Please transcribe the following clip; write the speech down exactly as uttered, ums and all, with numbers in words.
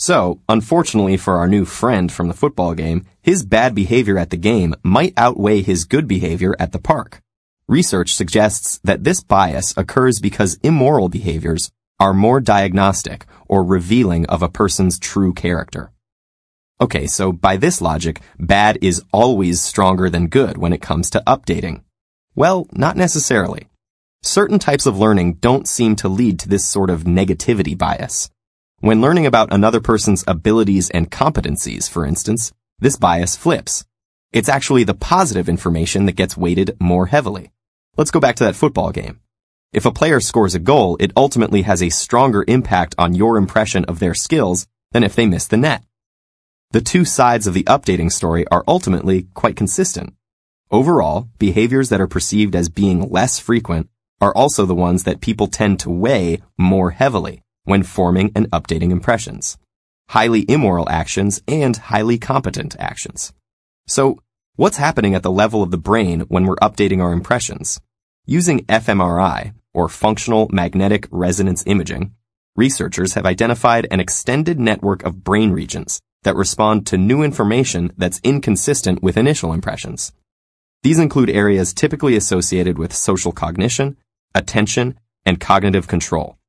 So, unfortunately for our new friend from the football game, his bad behavior at the game might outweigh his good behavior at the park. Research suggests that this bias occurs because immoral behaviors are more diagnostic or revealing of a person's true character. Okay, so by this logic, bad is always stronger than good when it comes to updating. Well, not necessarily. Certain types of learning don't seem to lead to this sort of negativity bias. When learning about another person's abilities and competencies, for instance, this bias flips. It's actually the positive information that gets weighted more heavily. Let's go back to that football game. If a player scores a goal, it ultimately has a stronger impact on your impression of their skills than if they miss the net. The two sides of the updating story are ultimately quite consistent. Overall, behaviors that are perceived as being less frequent are also the ones that people tend to weigh more heavily when forming and updating impressions. Highly immoral actions and highly competent actions. So, what's happening at the level of the brain when we're updating our impressions? Using f M R I, or functional magnetic resonance imaging, researchers have identified an extended network of brain regions that respond to new information that's inconsistent with initial impressions. These include areas typically associated with social cognition, attention, and cognitive control.